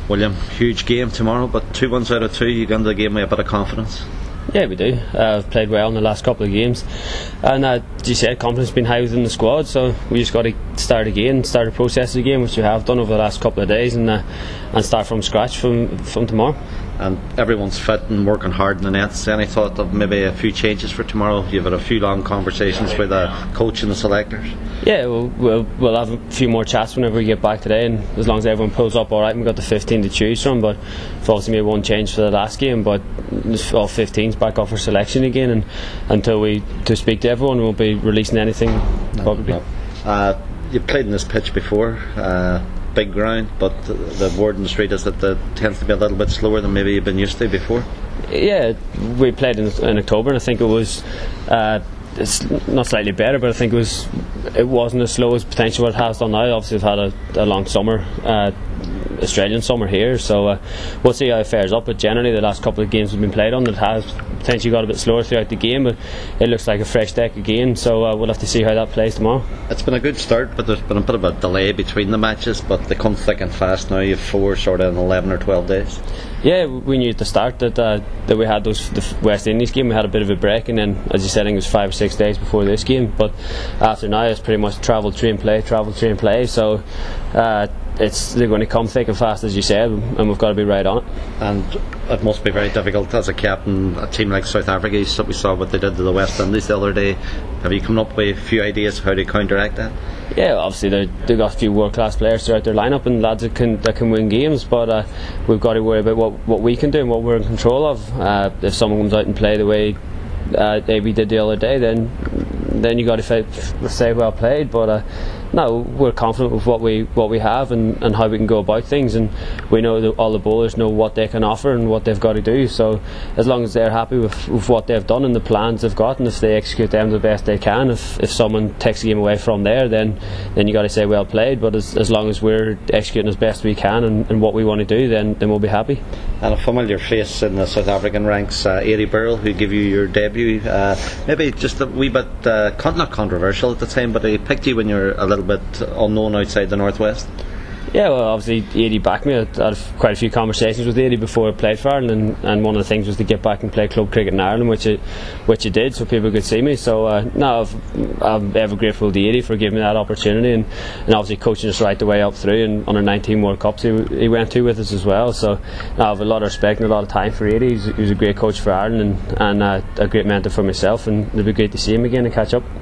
William, huge game tomorrow, but 2 wins out of 2, you go into the game with a bit of confidence. Yeah, we do. I've played well in the last couple of games, and as you said, confidence has been high within the squad, so we just got to start the process again, which we have done over the last couple of days, and start from scratch from tomorrow. And everyone's fit and working hard in the nets. Any thought of maybe a few changes for tomorrow? You've had a few long conversations with the coach and the selectors. Yeah, we'll have a few more chats whenever we get back today, and as long as everyone pulls up alright, we've got the 15 to choose from, but we've obviously made one change for the last game, but all 15's back up for selection again, and until we speak to everyone, we won't be releasing anything probably. No. You've played in this pitch before, big ground, but the word in the street is that it tends to be a little bit slower than maybe you've been used to before. Yeah, we played in October, and I think it was it's not slightly better, but I think it wasn't as slow as potentially what it has done now. Obviously we've had a long summer, Australian summer here, so we'll see how it fares up, but generally the last couple of games we've been played on, it has potentially got a bit slower throughout the game, but it looks like a fresh deck again, so we'll have to see how that plays tomorrow. It's been a good start, but there's been a bit of a delay between the matches, but they come thick and fast now. You have 4 sort of in 11 or 12 days. Yeah, we knew at the start that we had the West Indies game, we had a bit of a break, and then as you said, I think it was 5 or 6 days before this game, but after now it's pretty much travel, train, play, so they're going to come thick and fast, as you said, and we've got to be right on it. And it must be very difficult as a captain, a team like South Africa. We saw what they did to the West Indies the other day. Have you come up with a few ideas how to counteract that? Yeah, obviously they've got a few world-class players throughout their lineup and lads that can win games, but we've got to worry about what we can do and what we're in control of. If someone comes out and play the way we did the other day, then you got to say well played, but no, we're confident with what we have and how we can go about things, and we know that all the bowlers know what they can offer and what they've got to do, so as long as they're happy with what they've done and the plans they've got, and if they execute them the best they can, if someone takes the game away from there, then you got to say well played, but as long as we're executing as best we can and what we want to do, then we'll be happy. And a familiar face in the South African ranks, Eddie Burrell, who gave you your debut, maybe just a wee bit not controversial at the time, but he picked you when you're a little bit unknown outside the Northwest. Yeah, well, obviously Eddie backed me. I had quite a few conversations with Eddie before I played for Ireland, and one of the things was to get back and play club cricket in Ireland, which it did, so people could see me. So now I'm ever grateful to Eddie for giving me that opportunity, and obviously coaching us right the way up through, and under 19 World Cups he went to with us as well. So now I have a lot of respect and a lot of time for Eddie. He was a great coach for Ireland and a great mentor for myself, and it'll be great to see him again and catch up.